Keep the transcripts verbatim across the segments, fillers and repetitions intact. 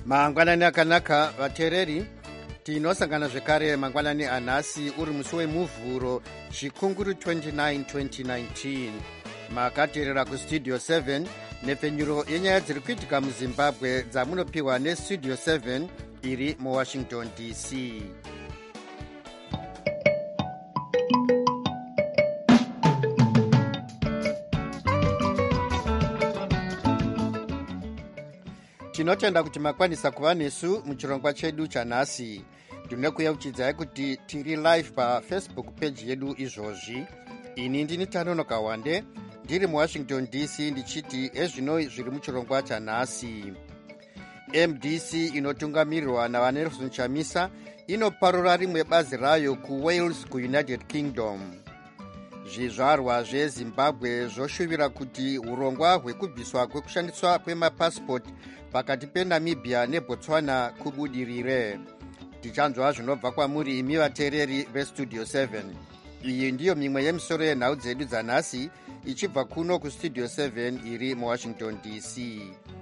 mangwanani akanaka vateereri, tinosangana zvekare mangwanani anhasi uri musi wemuvhuro chikunguru twenty-nine twenty nineteen. Makateerera kustudio seven nepfenyuro yenyaya dziri kuitika muzimbabwe dzamunopiwa nestudio seven iri muwashington D C. Tinotenda kuti makwanisa kuva nesu muchirongwa chedu chanhasi. Ndinokuyeuchidzai kuti tiri live pafacebook page yedu izvozvi. Ini ndini Tanonoka Wande ndiri muwashington D C ndichiti ezvino zviri muchirongwa chanhasi. M D C inotungamirirwa naVanelson Chamisa inoparura rimwe bazi rayo kuWales kuUnited Kingdom. Zvizvarwa zveZimbabwe zvoshuvira kuti urongwa hwekubviswa kwekushandiswa kwemapasipoti pakati peNamibia neBotswana kubudirire. Tichanzwa zvinobva kwamuri imi vateereri vestudio seven. Iyi ndiyo mimwe yemisoro yenhau dzedu dzanhasi ichibva kuno kustudio seven iri muwashington D C.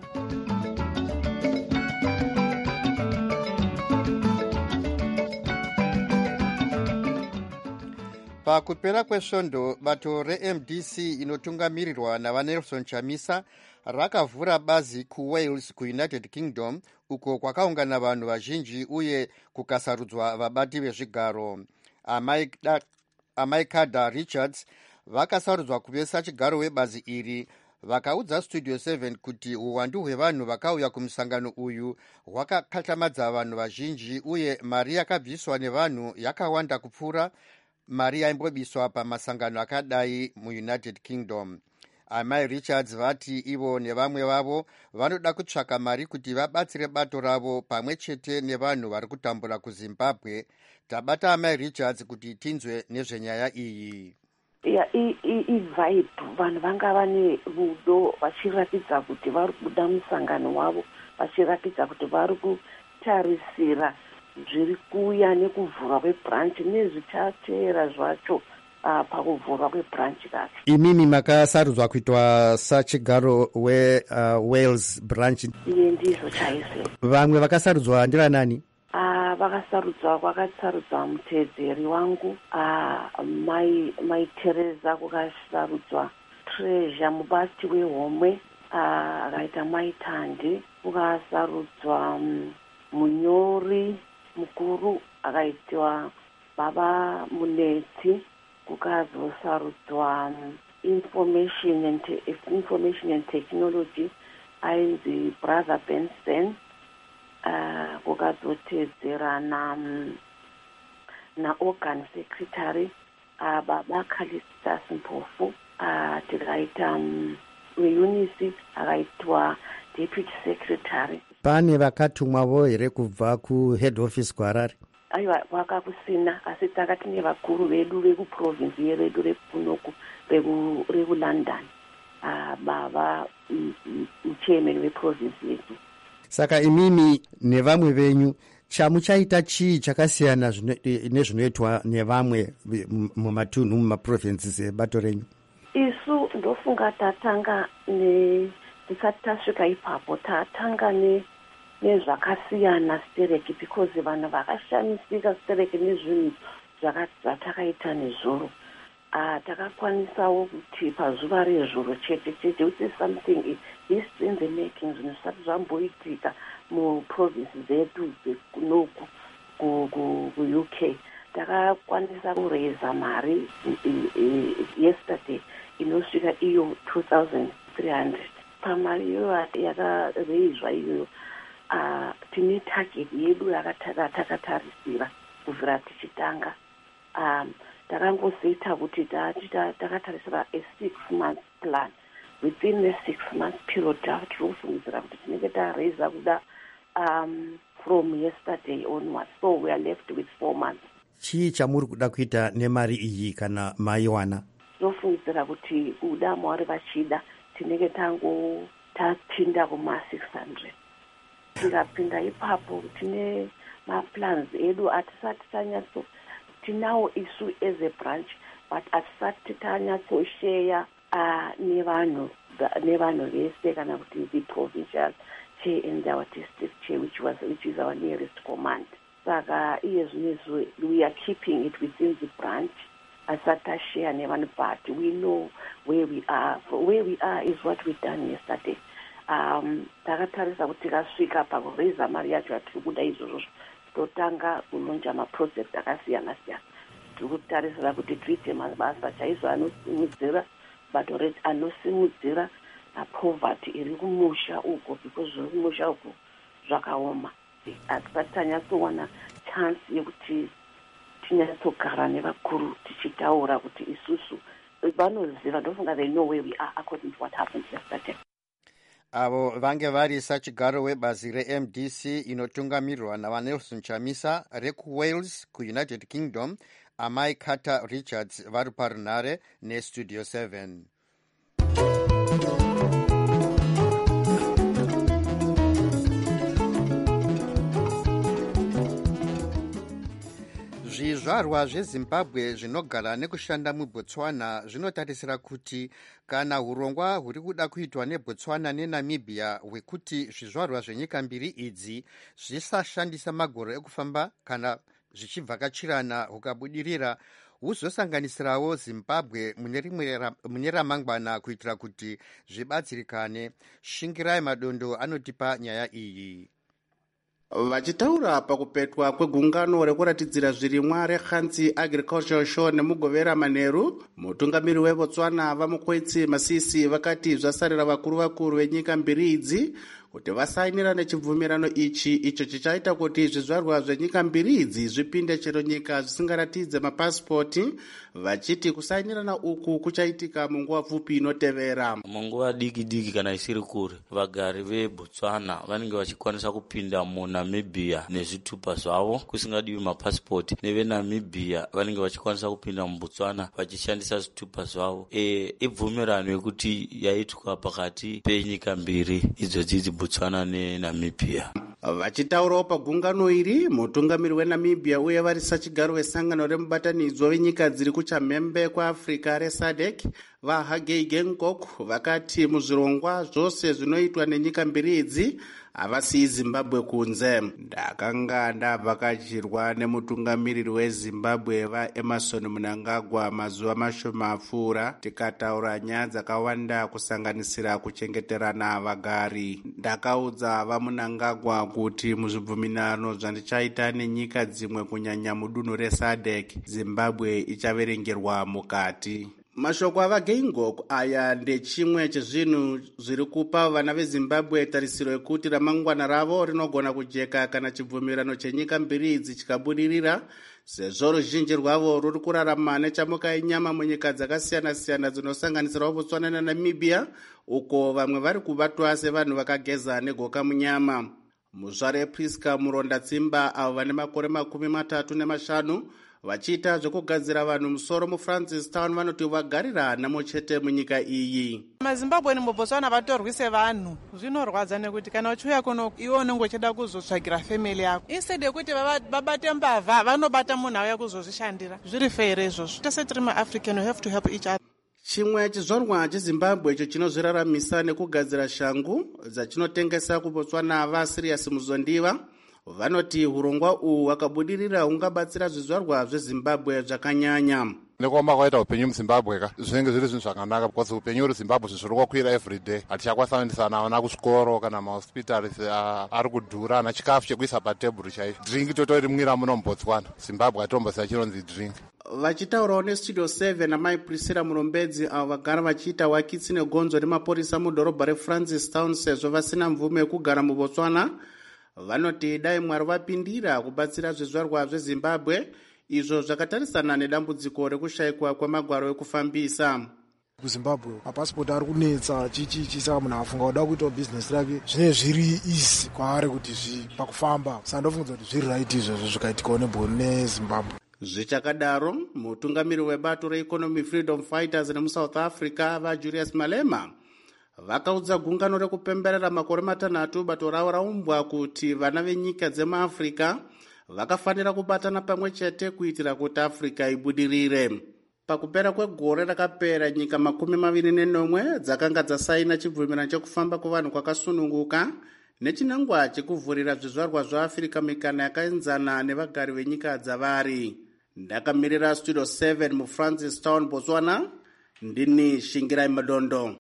Pakupera kwesvondo, bato reM D C inotungamirirwa naVanelson Chamisa rakavhura bazi kuWales kuUnited Kingdom uko kwakaungana vanhu vazhinji uye kukasarudzwa vabati vezvigaro. Amai Kada Richards vakasarudzwa kuve sachigaro webazi iri vakaudza studio seven kuti uwandu hwevanhu vakauya kumusangano uyu hwakakatamadza vanhu vazhinji uye mari yakabviswa nevanhu yakawanda kupfuura mari yaimbobiswa pamasangano akadai muUnited Kingdom. Amai Richards vati ivo nevamwe vavo vanoda kutsvaka mari kuti vabatsire bato ravo pamwe chete nevanhu vari kutambura kuZimbabwe. Tabata Amai Richards kuti tinzwe nezvenyaya iyi. Yeah, i-vibe vanhu vanga vane rudo vachiratidza kuti vari kuda musangano wavo, vachiratidza kuti vari kutarisira zviri kuuya nekuvhurwa kwebranch nezvichateera zvacho uh, pakuvhurwa kwebranch kacho. Imimi makasarudzwa kuitwa sachigaro weWales uh, branch. Iye ndizvo chaizvo. Vamwe vakasarudzwa ndira nani? Uh, vakasarudzwa kwakasarudzwa muteedzeri wangu uh, mai mai Teresa, kukasarudzwa Treasure mubati wehomwe akaita uh, mai Tandi, kukasarudzwa um, munyori mukuru akaitwa baba Muneti, kukazosarudzwa um, information and te- information and technology ainzi brother Benson. Uh, kukazotedzera na na organ secretary uh, baba Callistus Mpofu, uh, tikaita um, weUNICEF akaitwa deputy secretary. Pane vakatumwavo here kubva kuhead office kuHarare? Aiwa, vakakusina, asi takati nevakuru vedu vekuprovince yedu rekunoku rekuLondon, uh, baba muchairman weprovince yedu. Saka imimi nevamwe venyu chamuchaita chii chakasiyana nezvinoitwa nevamwe mumatunhu mumaprovinces ebato renyu? Isu ndofunga tatanga ne tisati tasvika ipapo tatanga ne nezvakasiyana stereki, because vanhu vakashamisika stereki nezvinhu zvatakaita nezvoro. Uh, takakwanisawo kuti pazuva rezvoro chete chete, which is something history in the making, zvinhu zvisati zvamboitika muprovince dzedu dzekunoku kuU K. Takakwanisa kureza mari yesterday inosvika iyo two thousand three hundred. Pamari iyoyo yakareizwa iyoyo uh, tine target yedu yakatakatarisa kubvira tichitanga. um, takangoziita kuti takatarisira a six month plan. Within the six month period tinofungidzira kuti tinenge tareza kuda um, from yesterday onwards, so we are left with four months. Chii chamuri kuda kuita nemari iyi kana maiwana? Tinofungidzira kuti kuda Mwari vachida tinenge tango tapinda kuma six hundred. Tikapinda ipapo tine maplans edu atisati tanyatso tinawo isu as a branch, but atisati tanyatsoshare uh, nevanhu nevanhu vese kana kuti the provincial chair and our district chair, which was which is our nearest command. Saka iyezvinezvi we are keeping it within the branch. Asatashare nevan, but we know where we are. For where we are is what we done yesterday. Um, takatarisa kuti tikasvika pakuraisa mari yacho yatiri kuda izvozvo totanga kulonja maproject akasiyana siyana. Tiri kutarisira kuti tiite mabasa chaizvo anosimudzira but already anosimudzira poverty iri kumusha uko, because zviri kumusha uko zvakaoma. Hatisati tanyatsowana chance yekuti tinyatsogara nevakuru tichitaura kuti isusu vanoziva. Ndofunga they know where we are according to what happened yesterday. Avo vange vari sachigaro webazi re-M D C inotungamirirwa navanelson Chamisa rekuwales kuunited kingdom, amai Carter Richards vari parunare nestudio seven. Zvizvarwa zveZimbabwe zvinogara nekushanda muBotswana zvinotarisira kuti kana urongwa huri kuda kuitwa neBotswana neNamibia hwekuti zvizvarwa zvenyika mbiri idzi zvisashandisa magoro ekufamba kana zvichivhakachirana hukabudirira, huzosanganisirawo Zimbabwe mune ramangwana kuitira kuti zvibatsirikane. Shingirai Madondo anotipa nyaya iyi. Vachitaura pakupetwa kwegungano rekuratidzira zvirimwa reKhanzi Agricultural Show nemugovera Maneru, mutungamiri weBotswana Vamukwetsi Masisi vakati zvasarira vakuru vakuru venyika mbiri idzi kuti vasainira nechibvumirano ichi icho chichaita kuti zvizvarwa zvenyika mbiri idzi zvipinde chero nyika zvisingaratidze mapasipoti, vachiti kusainirana uku kuchaitika munguva pfupi inotevera. Munguva diki diki kana isiri kure, vagari veBotswana vanenge vachikwanisa kupinda muNamibia nezvitupa zvavo kusingadiwi mapasipoti, neveNamibia vanenge vachikwanisa kupinda muBotswana vachishandisa zvitupa zvavo. E, ibvumirano yekuti yaitwa pakati penyika mbiri idzodzi, Botswana neNamibia. Vachitaurawo pagungano iri, mutungamiri weNamibia uye vari sachigaro wesangano remubatanidzwa wenyika dziri kuchamhembe kwaAfrica reSADC vaHagei Geingob vakati muzvirongwa zvose zvinoitwa nenyika mbiri idzi havasiyi Zimbabwe kunze. Ndakanga ndavhakachirwa nemutungamiriri weZimbabwe vaEmerson Mnangagwa mazuva mashoma apfuura, tikataura nyaya dzakawanda kusanganisira kuchengeterana vagari. Ndakaudza vaMnangagwa kuti muzvibvumirano zvandichaita nenyika dzimwe kunyanya mudunhu reSADC, Zimbabwe ichaverengerwa mukati. Mashoko avaGeingob aya ndechimwe chezvinhu zviri kupa vana veZimbabwe tarisiro yekuti ramangwana ravo rinogona kujeka kana chibvumirano chenyika mbiri idzi chikabudirira, sezvo ruzhinji rwavo ruri kurarama nechamuka yenyama munyika dzakasiyana siyana dzinosanganisirawo Botswana naNamibia, uko vamwe vari kubatwa sevanhu vakageza negoka munyama. Muzvare Priska Muronda Tsimba avo vane makore makumi matatu nemashanu vachiita zvekugadzira vanhu musoro muFrancistown vanoti vagarira namochete munyika iyi. MaZimbabwe nemuBotswana vatorwi sevanhu. Zvinorwadza nekuti kana uchiuya kuno iwe unenge uchida kuzotsvagira family yako, instead yekuti babate mbavha vanobata munhu auya kuzozvishandira. Zviri fair izvozvo. Tese tiri maAfrican, we have to help each other. Chimwe chizvarwa cheZimbabwe icho chinozviraramisa nekugadzira shangu dzachinotengesa kuBotswana vaSirius Muzondiva vanoti urongwa uhu hwakabudirira hungabatsira zvizvarwa zveZimbabwe zvakanyanya. Nekoma kwaita upenyu muZimbabwe ka zvinenge zviri zvinhu zvakanaka, because upenyu hweZimbabwe zviri kukwira every day. Hatichakwanisa vana kuchikoro kana mahospitals ari kudhura, na chikafu chekuisa patebhuru chaicho. Drink totorimwira muno muBotswana, Zimbabwe hatombosaya chinonzi drink. Vachitaurawo nestudio seven amai Priscilla Murombedzi avo vagara vachiita wakitsi negonzo remapurisa mudhorobha reFrancistown sezvo vasina mvume yekugara muBotswana, vanoti dai Mwari vapindira kubatsira zvizvarwa zveZimbabwe izvo zvakatarisana nedambudziko rekushayikwa kwemagwaro ekufambisa. kuZimbabwe mapasipoti ari kunetsa chichichi, saka munhu afunga kuda kuita bhizinesi rake zvine zviri easy kwaari kuti pakufamba. Saka ndofunga kuti zviri right izvozvo zvikaitikawo neZimbabwe. Zvichakadaro, mutungamiri webato reEconomy Freedom Fighters nemuSouth Africa vaJulius Malema vakaudza gungano rekupemberera makore matanhatu bato ravo raumbwa kuti vana venyika dzemaAfrica vakafanira kubatana pamwe chete kuitira kuti Africa ibudirire. Pakupera kwegore rakapera, nyika makumi maviri nenomwe dzakanga dzasaina chibvumirano chekufamba kuvanhu kwakasununguka nechinangwa chekuvhurira zvizvarwa zvaafrica mikana yakaenzana nevagari venyika dzavari. Ndakamirira studio seven mufrancis town Botswana, ndini Shingirai Madondo.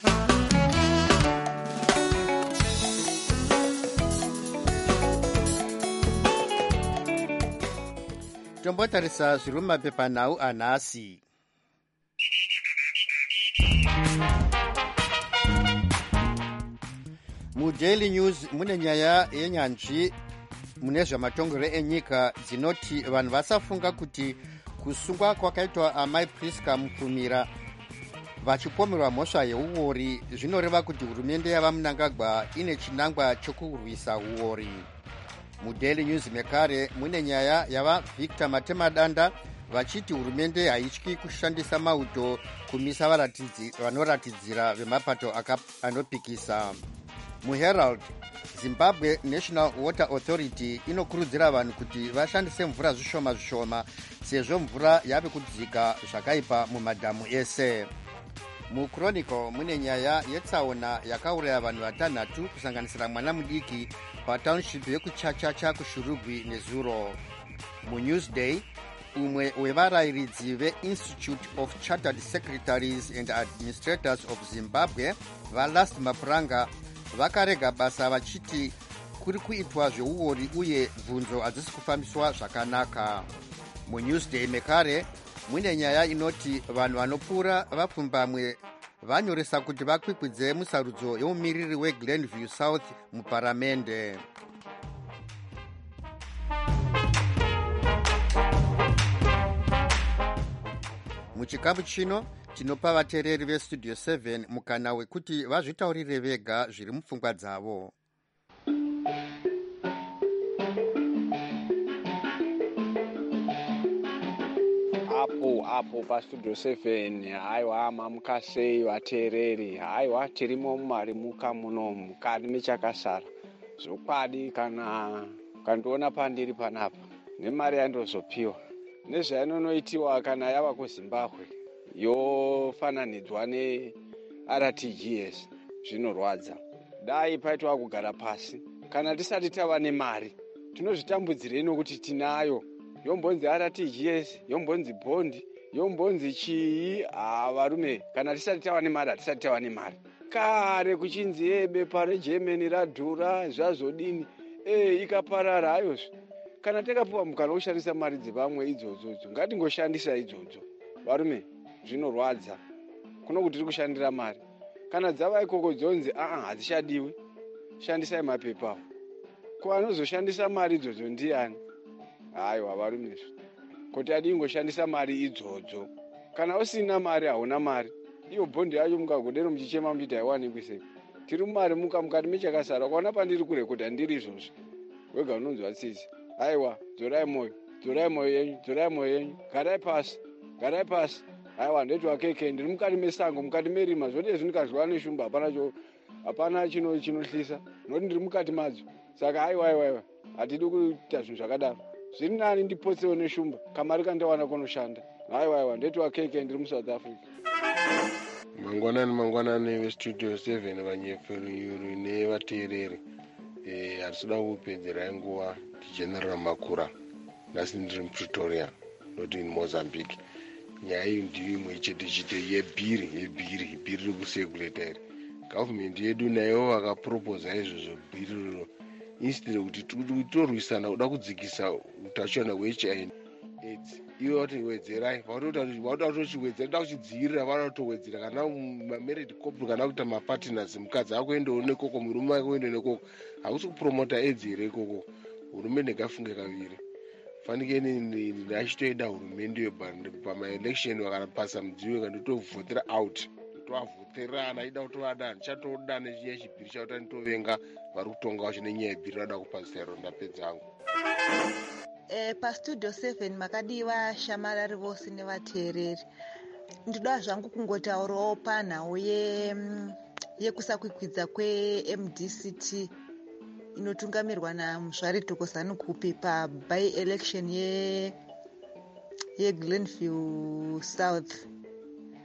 Tombotarisa zviri mumapepanhau anhasi. MuDaily News mune nyaya yenyanzvi mune zvamatongero enyika dzinoti vanhu vasafunga kuti kusungwa kwakaitwa amai Priska Mupfumira vachipomerwa mhosva yeuori zvinoreva kuti hurumende yava Mnangagwa ine chinangwa chokurwisa uori. MuDaily News mekare mune nyaya yava Victor Matemadanda vachiti hurumende haityi kushandisa mauto kumisa varatidzi vanoratidzira vemapato anopikisa. MuHerald, Zimbabwe National Water Authority inokurudzira vanhu kuti vashandise mvura zvishoma zvishoma sezvo mvura yave kudzika zvakaipa mumadhamu ese. MuChronicle mune nyaya yetsaona yakauraya vanhu vatanhatu kusanganisira mwana mudiki pataunship yekuchachacha kuShurugwi nezuro. MuNewsday, umwe wevarayiridzi veInstitute of Chartered Secretaries and Administrators of Zimbabwe vaLast Mapuranga vakarega basa vachiti kuri kuitwa zveuori uye bvunzo hadzisi kufambiswa zvakanaka. MuNewsday mekare mune nyaya inoti vanhu vanopfuura vapfumbamwe vanyoresa kuti vakwikwidze musarudzo yemumiriri weGlenview South muparamende. Muchikamu chino tinopa vateereri vestudio seven mukana wekuti vazvitaurire vega zviri mupfungwa dzavo. Apo apo pastudio seven haiwa mamukasei vateereri haiwa tirimo mumari muka muno mukati mechakasara zvokwadi kana kandiona pandiri panapa nemari yandozopiwa nezvainonoitiwa kana yava kuZimbabwe yofananidzwa neR T G S zvinorwadza. Dai paitwa kugara pasi kana tisati tava nemari tinozvitambudzirei nokuti tinayo yombonzi R T G S yombonzi bondi yombonzi chii varume kana tisati tava nemari hatisati tava nemari. Kare kuchinzi bepa reGermany radhura zvazodini e ikaparara hayozve kana takapiwa mukana woshandisa mari dzevamwe idzodzo ngatingoshandisa idzodzo varume zvinorwadza kuno kuti tiri kushandira mari kana dzava ikoko dzonzi aa hadzishadiwi shandisai mapepa avo ko anozoshandisa mari idzodzo ndiani? Haiwa varume kuti adi ingoshandisa mari idzodzo kana usina mari hauna mari iyo bondi yacho mukagodero muchichema muchiti haiwanikwi sei tiri mumari muka mukati mechakasara kwaona pandiri kurekodha ndiri izvozvo wega unonzwa tsitsi. Haiwa dzorai moyo dzorai moyo yenyu dzorai moyo yenyu garai pasi garai pasi. Haiwa ndetwa keke ndiri mukati mesango mukati merima zvode zvindikazviwa neshumba hapana cho hapana chino chinohlisa noti ndiri mukati madzo saka haiwa haiwa hatidi kuita zvinhu zvakadaro zviri nani ndipotsewo neshumba kamari kandawana kunoshanda. Haiwa haiwa ndetwa keke ndiri muSouth Africa. Mangwanani mangwanani vestudio seven vanyeferi nevateereri eh hatinoda kupedzera nguva General Makura nhasi ndiri muPretoria not in Mozambique. Nyaya iyi ndiyo imwe chete chete yebhiri yebhiri bhiri rekusekureta iri government yedu nayo vakaproposa izvozvo bhiri rino instead kuti torwisana kuda kudzikisa utachiona hweH I V AIDS ivo vatowedzerai vauda kutochiwedzera da kuchidzivirira vana kutowedzera kana mamarried couple kana kuita mapartners mukadzi akuendawo nekoko murume akuenda nekoko hakusi kupromota AIDS here ikoko. Hurumende ngafunge kaviri fanike ndachitoida hurumende pamaelection vakanapasa mudziyo kandotovhotera out tovavhoterana aida kutovada ndichatoda nechiya chibhiri chakuti nditovenga vari kutonga vacho nenyaya yebhiri rada kupazero ndapedza hangu. E, pastudio seven makadiwa shamarari vose nevateereri ndinoda zvangu kungotaurawo panhau yekusakwikwidza kweM D C T inotungamirwa naMuzvari Thokozani Kupi paby election ye yeGlenview South.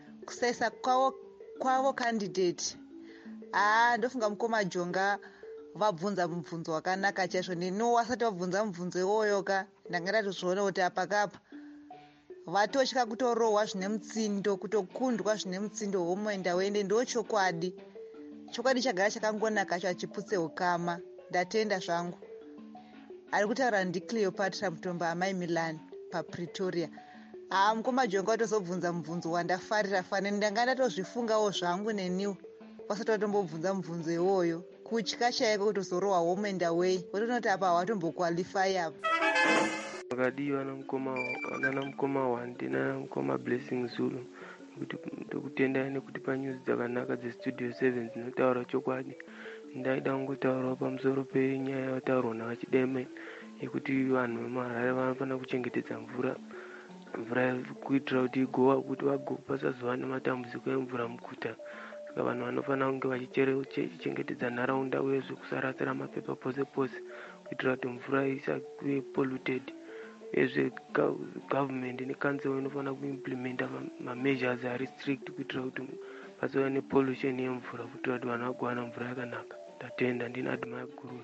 Kusaisa kwavo kwavo candidate ah ndofunga mukoma Jonga vabvunza mubvunzo wakanaka chaizvo. neniwo wasati wabvunza mubvunzo iwoyo ka ndangada tozviona kuti apa kapa vatotya kutorohwa zvine mutsindo, kutokundwa zvine mutsindo homoenda wende. ndo chokwadi chokwadi chagara chakangonaka cho achiputse ukama. ndatenda zvangu. ari kutaura ndiCleopatra Mutombo amai Milan paPretoria. haa mukoma jonga watozobvunza mubvunzo wandafarira faneni ndanga ndatozvifungawo zvangu neniwo wasati watombobvunza mubvunzo iwoyo. kutya chaiko kutozorohwa homoenda wei wotonoti apa watombokwalify apa. wakadiwa namukoma nana mukoma wande nana mukoma Blessing Zulu ndokutendai nekuti panyuzi dzakanaka dzestudio seven dzinotaura chokwadi. ndaida kungotaurawo pamusoro penyaya yataurwa navachideme yekuti vanhu vemuHarare vanofanira kuchengetedza mvura mvura kuitira kuti igowa kuti pasazova nematambudziko emvura muguta. saka vanhu vanofanira kunge vachichengetedza nharaunda uyezve kusarasira mapepa pose pose kuitira kuti mvura isave polluted. uyezve government necouncil inofanira kuimplementa mameasures ari strict kuitira kuti pasova nepollution yemvura kuitira kuti vanhu vagowana mvura yakanaka. ndatenda ndini adhimai guru.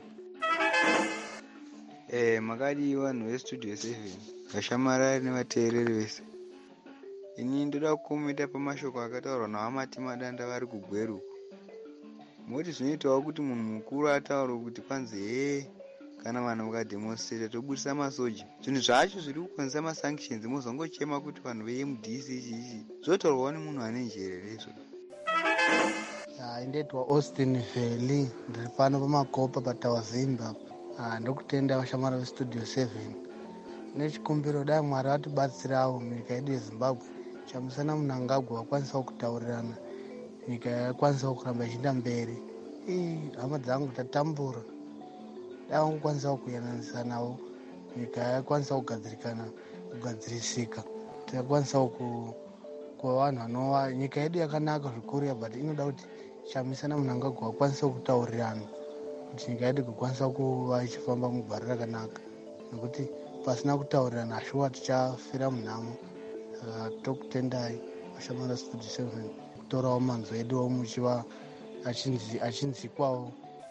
Eh, makadi vanhu vestudio seven vashamarari nevateereri vese. ini ndoda kukometa pamashoko akataurwa navamati madanda vari kugweru. moti zvinoitawo kuti munhu mukuru ataure kuti kwanzi hee kana vanhu mukademonstrata tobudisa masoja. zvinhu zvacho zviri kukonzesa masanctions mozongochema kuti vanhu veMDC chichi zvotaurwawo nemunhu ane njere izvo. indeitwa Austin Valley ndiri pano pamakopa patawa Zimbabwe. ndokutenda vashamara vestudio seven nechikumbiro dai mwari vatibatsirawo munyika yedu yeZimbabwe chamusana munhu angagwa wakwanisawo kutaurirana nyika yakwanisawo kuramba ichienda mberi. hama dzangu tatambura dai vangokwanisawo kuyananisa navo nyika yakwanisawo kugadzirikana kugadzirisika. tikakwanisawo kuva vanhu vanova nyika yedu yakanaka zvikuru but inoda kuti chamisana munhu angagwa wakwanisawo kutaurirana kuti nyika yedu kukwanisa kuva ichifamba mugwara rakanaka. nekuti pasina kutaurirana shuwa tichafira munhamo. uh, tokutendai vashamara studio seven kutorawo manzwi edu muchiva achinzikwawo.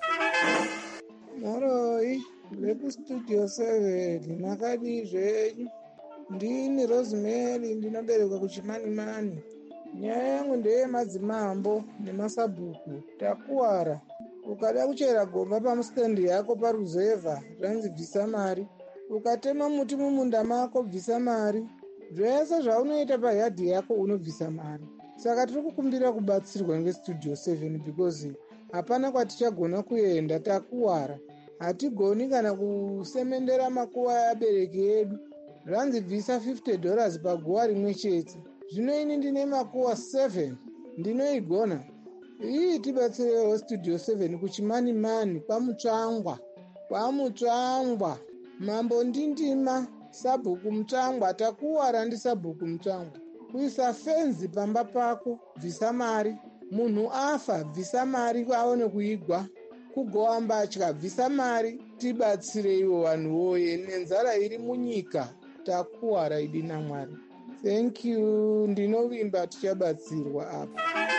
moroi vekustudio seven makadi zvenyu. ndini Rosemary ndinoberekwa kuchimanimani. nyaya yangu ndeyemadzimambo nemasabhuku. takuwara ukada kuchera gomba pamustendi yako paruzevha zvanzi bvisa mari. ukatema muti mumunda mako bvisa mari. zvese zvaunoita payadhi yako unobvisa mari. saka tiri kukumbira kubatsirwa ngestudio seven because hapana kwatichagona kuenda. takuwara hatigoni kana kusemendera makuva abereki edu. zvanzi bvisa fifty dollars paguva rimwe chete. zvino ini ndine makuva seven ndinoigona. iyi tibatsirewo studio seven kuchimanimani kwamutsvangwa kwamutsvangwa mambo ndindima sabhuku mutsvangwa. takuwara ndisabhuku mutsvangwa. kuisa fenzi pamba pako bvisa mari. munhu afa bvisa mari aone kuigwa. kugowa mbatya bvisa mari. tibatsireiwo vanhu woye nenzara iri munyika. takuwara idi naMwari. thank you. ndinovimba tichabatsirwa apa.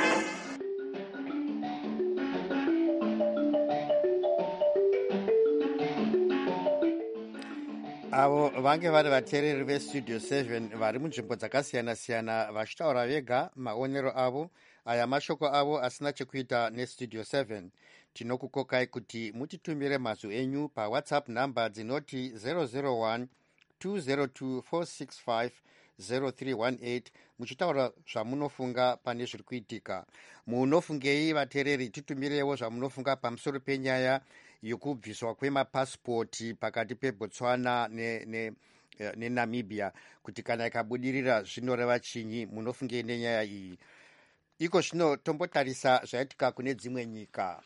avo vange vari vateereri vestudio seven vari munzvimbo dzakasiyana-siyana vachitaura vega maonero avo. aya mashoko avo asina chekuita nestudio seven. tinokukokai kuti mutitumire mazwi enyu pawhatsapp nhamba dzinoti zero zero one two zero two four six five zero three one eight muchitaura zvamunofunga pane zviri kuitika. munofungei vateereri? titumirewo zvamunofunga pamusoro penyaya yokubviswa kwemapasipoti pakati pebotswana nenamibia ne, ne kuti kana ikabudirira zvinoreva chinyi? munofungei nenyaya iyi? iko zvino tombotarisa zvaitika kune dzimwe nyika.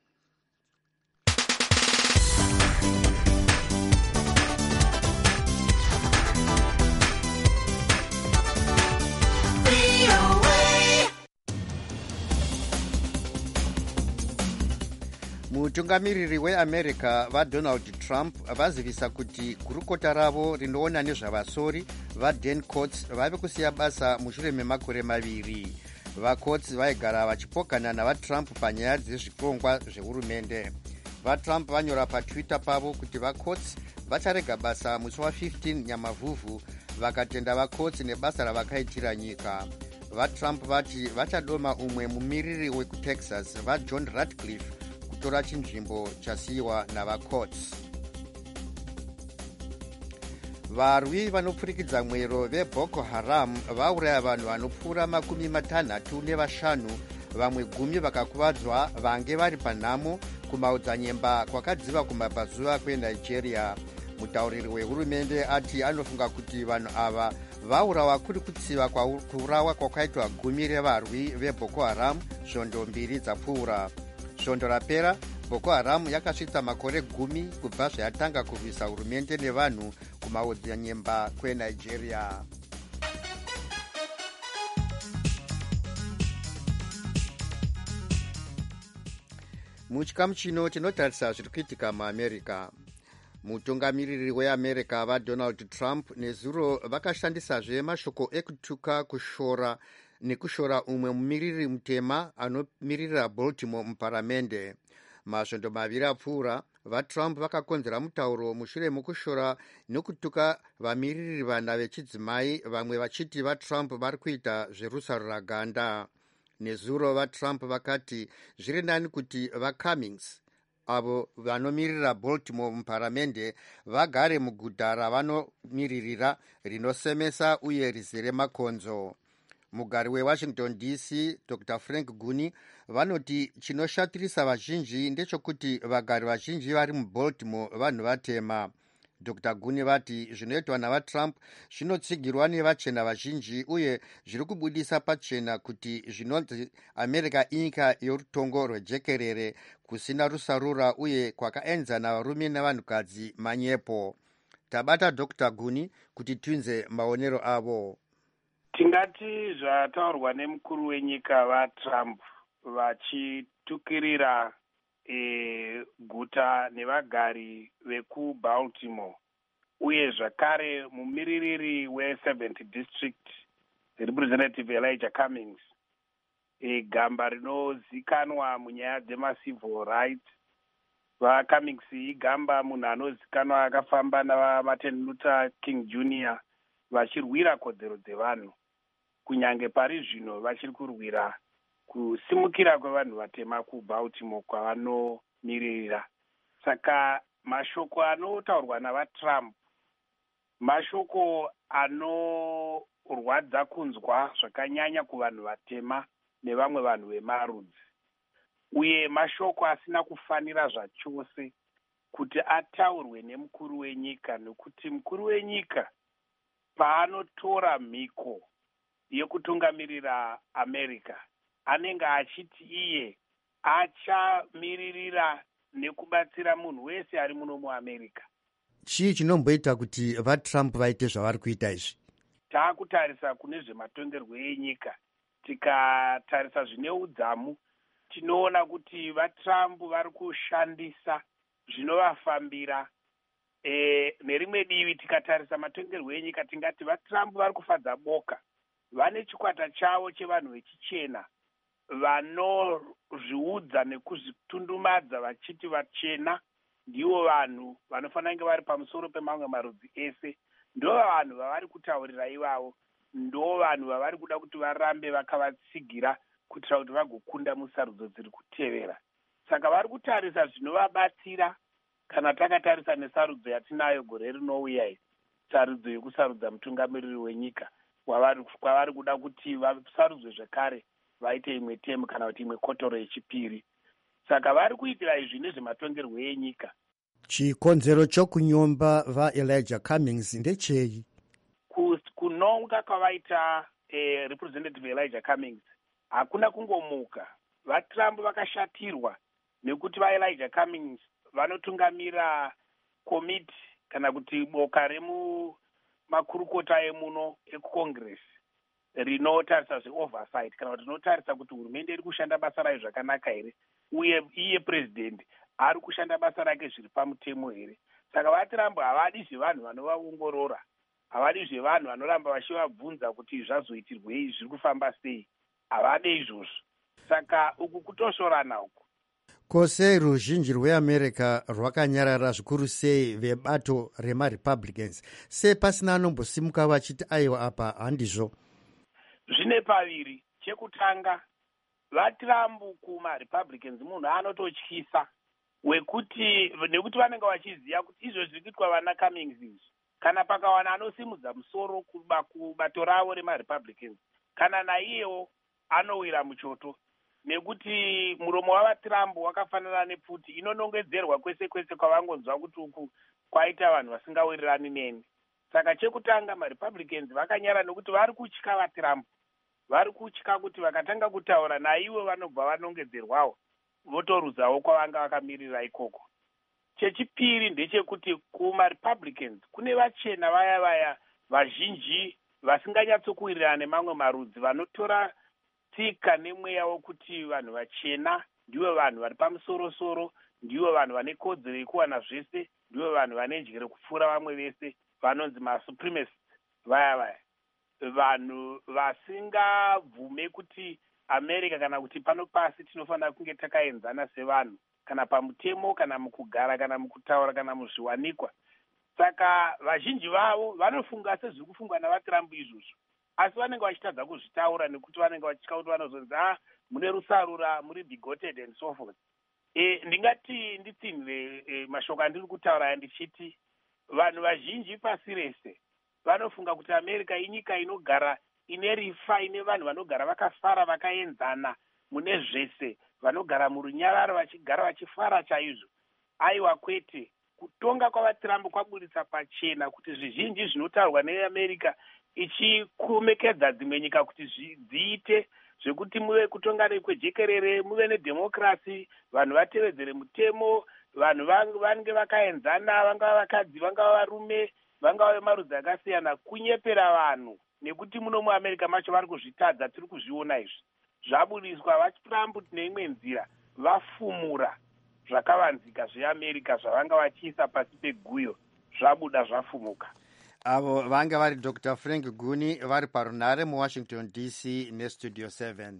mutungamiriri weamerica vadonald trump vazivisa kuti gurukota ravo rinoona nezvavasori vadan coats vave kusiya basa mushure memakore maviri. vacoats vaigara vachipokana navatrump panyaya dzezvirongwa zvehurumende. vatrump vanyora patwitter pavo kuti vacots vacharega basa musi wa15 nyamavhuvhu vakatenda vacots nebasa ravakaitira nyika. vatrump vati vachadoma umwe mumiriri wekutexas vajohn ratcliffe kutora chinzvimbo chasiyiwa navacots. varwi vanopfurikidza mwero veboko haram vauraya vanhu vanopfuura makumi matanhatu nevashanu, vamwe gumi vakakuvadzwa, vange vari panhamo kumaodzanyemba kwakadziva kumabvazuva kwenigeria. mutauriri wehurumende ati anofunga kuti vanhu ava vaurawa kuri kutsiva kurawa kwakaitwa gumi revarwi veboko haram svondo mbiri dzapfuura. svondo rapera boko haram yakasvitsa makore gumi kubva zvayatanga kurwisa hurumende nevanhu kumaodzanyemba kwenigeria. muchikamu chino tinotarisa zviri kuitika muamerica. mutungamiriri weamerica vadonald trump nezuro vakashandisazve mashoko ekutuka kushora nekushora umwe mumiriri mutema anomirira baltimore muparamende. masvondo maviri apfuura vatrump vakakonzera mutauro mushure mokushora nekutuka vamiriri vana vechidzimai, vamwe vachiti vatrump vari kuita zverusarura ganda. nezuro vatrump vakati zviri nani kuti vacummings avo vanomirira baltimore muparamende vagare muguta ravanomiririra rinosemesa uye rizere makonzo. mugari wewashington D C dr frank guni vanoti chinoshatirisa vazhinji ndechekuti vagari vazhinji vari mubaltimore vanhu vatema. dr guni vati zvinoitwa navatrump zvinotsigirwa nevachena vazhinji uye zviri kubudisa pachena kuti zvinonzi america inyika yorutongo rwejekerere kusina rusarura uye kwakaenzana varume nevanhukadzi manyepo. tabata dr guni kuti tinzwe maonero avo. tingati zvataurwa nemukuru wenyika vatrump vachitukirira e, guta nevagari vekubaltimore uye zvakare mumiririri weseventh district representative elijah cummings, e, gamba rinozikanwa munyaya dzemacivil rights. vacummings igamba munhu anozikanwa akafamba navamartin luther king junior vachirwira kodzero dzevanhu, kunyange pari zvino vachiri kurwira kusimukira kwevanhu vatema kubaltimore kwavanomiririra. saka mashoko anotaurwa navatrump mashoko anorwadza kunzwa zvakanyanya kuvanhu vatema nevamwe vanhu vemarudzi, uye mashoko asina kufanira zvachose kuti ataurwe nemukuru wenyika, nekuti mukuru wenyika paanotora mhiko yekutungamirira america anenge achiti iye achamiririra nekubatsira munhu wese ari muno muamerica. chii chinomboita kuti vatrump vaite zvavari kuita izvi? taakutarisa kune zvematongerwo enyika, tikatarisa zvine udzamu tinoona kuti vatrump vari kushandisa zvinovafambira. E, nerimwe divi tikatarisa matongerwo enyika tingati vatrump vari kufadza boka. vane chikwata chavo chevanhu vechichena vanozviudza nekuzvitundumadza vachiti vachena ndivo vanhu vanofanira kunge vari pamusoro pemamwe marudzi ese. ndo vanhu vavari kutaurira ivavo, ndo vanhu vavari kuda kuti varambe vakavatsigira kuitira kuti vagokunda musarudzo dziri kutevera. saka vari kutarisa zvinovabatsira. kana takatarisa nesarudzo yatinayo gore rinouya iyi, sarudzo yekusarudza mutungamiriri wenyika, kwavari kuda kuti vasarudzwe zvekare vaite imwe temu kana kuti imwe kotoro yechipiri. saka vari kuitira izvi nezvematongerwo enyika. chikonzero chokunyomba vaelijah cummings ndechei? kunonga kwavaita eh, representative elijah cummings hakuna kungomuka. vatrump vakashatirwa nekuti vaelijah cummings vanotungamira komiti kana kuti boka remumakurukota emuno ekucongress rinotarisa zveoversight kana kuti rinotarisa kuti hurumende iri kushanda basa rayo zvakanaka here uye iye president ari kushanda basa rake zviri pamutemo here. saka vatrump havadi zvevanhu vanovaongorora, havadi zvevanhu vanoramba vachivabvunza kuti zvazoitirwei, zviri kufamba sei. havade izvozvo. saka uku kutoshorana uku Kose ruzhinji rweamerica rwakanyarara zvikuru sei vebato remarepublicans, sei pasina anombosimuka vachiti aiwa apa handizvo? Zvine paviri. Chekutanga, vaTrump kumarepublicans munhu anototyisa wekuti nekuti vanenge vachiziva kuti izvo zviri kuitwa vana Cummings izvi, kana pakawana anosimudza musoro kubato ravo remarepublicans, kana naiyewo anowira muchoto, nekuti muromo wavaTrump wakafanana nepfuti inonongedzerwa kwese kwese kwavangonzwa kuti uku kwaita vanhu vasingawirirani neni. Saka chekutanga, marepublicans vakanyara nekuti vari kutya vaTrump, vari kutya kuti vakatanga kutaura naivo vanobva vanongedzerwawo votorudzawo kwavanga vakamirira ikoko. Chechipiri ndechekuti kumarepublicans kune vachena vaya vaya vazhinji vasinganyatsokuwirirana nemamwe marudzi, vanotora tsika nemweya wokuti vanhu vachena ndivo vanhu vari pamusoro-soro, ndivo vanhu vane kodzero yekuwana zvese, ndivo vanhu vane njere kupfuura vamwe vese, vanonzi masupremacists vaya vaya. Vanhu vasingabvume kuti America kana kuti pano pasi tinofanira kunge takaenzana sevanhu, kana pamutemo, kana mukugara, kana mukutaura, kana muzviwanikwa. Saka vazhinji vavo vanofunga sezviri kufungwa navaTrump izvozvo, asi vanenge vachitadza kuzvitaura nekuti vanenge vachitya kuti vanozonzi ah, mune rusarura, muri bigoted and so forth. E, ndingati nditsinhire e, mashoko andiri kutaura ndichiti vanhu vazhinji pasi rese vanofunga kuti America inyika inogara ine rifa, ine vanhu vanogara vakafara vakaenzana mune zvese, vanogara murunyararo vachigara vachifara chaizvo. Aiwa kwete, kutonga kwavaTrump kwaburitsa pachena kuti zvizhinji zvinotaurwa neAmerica ichikumekedza dzimwe nyika kuti dziite zvekuti muve kutonga kwejekerere, muve nedemokrasi, vanhu vatevedzere mutemo, vanhu vange vakaenzana, vangava vakadzi, vangava varume, vangava marudzi akasiyana, kunyepera vanhu. Nekuti muno muAmerica macho vari kuzvitadza, tiri kuzviona izvi. Zvaburiswa vaTrump neimwe nzira, vafumura zvakavanzika zveAmerica zvavanga vachiisa pasi peguyo, zvabuda zvafumuka. Avo vanga vari Doctor Frank Guni vari parunare muWashington D C neStudio seven.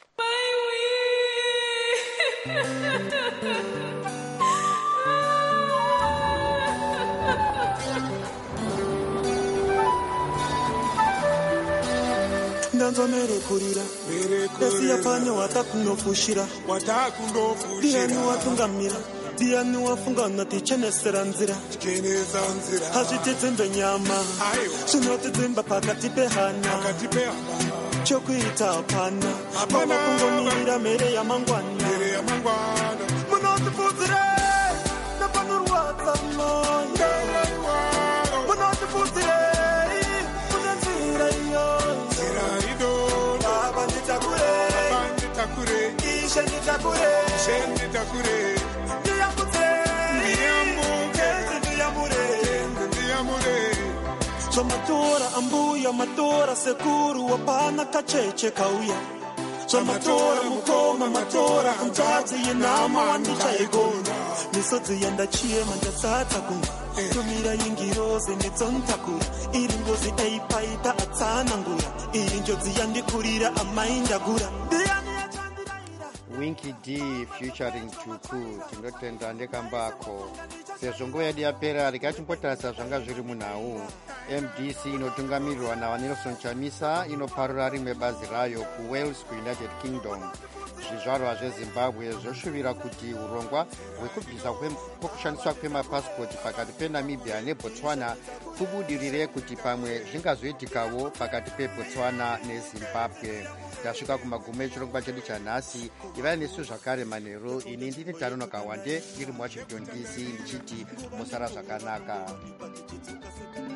Ndanzo merekurira ndasiya panyo watakunofushira ndiani watungamira ndiani wafunga natichenesera nzira hazvititsimbe nyama zvinotitsimba pakati pehana chokuita hapana pana kungomirira mhere yamangwana munotipfudzire napanorwadza moyo munotipfudzire kune nzira iyoyo Ishe nitakure, Ishe nitakure, niyambuke, niyambuke, niyamure, niyamure. So matora ambuya matora sekuru wapana kacheche kauya. So matora mukoma matora kumtazi yenama wandicha egona. Nisodzi yanda chiema ndasata kunga. Tumira yingiroze nitsontakura. Iri ngozi eipaita atsana ngura. Iri njozi yandikurira amaindagura. Winky D featuring Tuku tinotenda ndekambako sezvo nguva yedu yapera rikachimbotarisa zvanga zviri munhau. M D C inotungamirirwa navanelson Chamisa inoparura rimwe bazi rayo kuWales kuUnited Kingdom. Zvizvarwa zveZimbabwe zvoshuvira kuti urongwa hwekubvisa kwekushandiswa kwemapasipoti pakati peNamibia neBotswana kubudirire kuti pamwe zvingazoitikawo pakati peBotswana neZimbabwe. Tasvika kumagumo echirongwa chedu chanhasi. Ivai nesu zvakare manheru. Ini ndini Tarono Kawande ndiri muWashington D C ndichiti musara zvakanaka.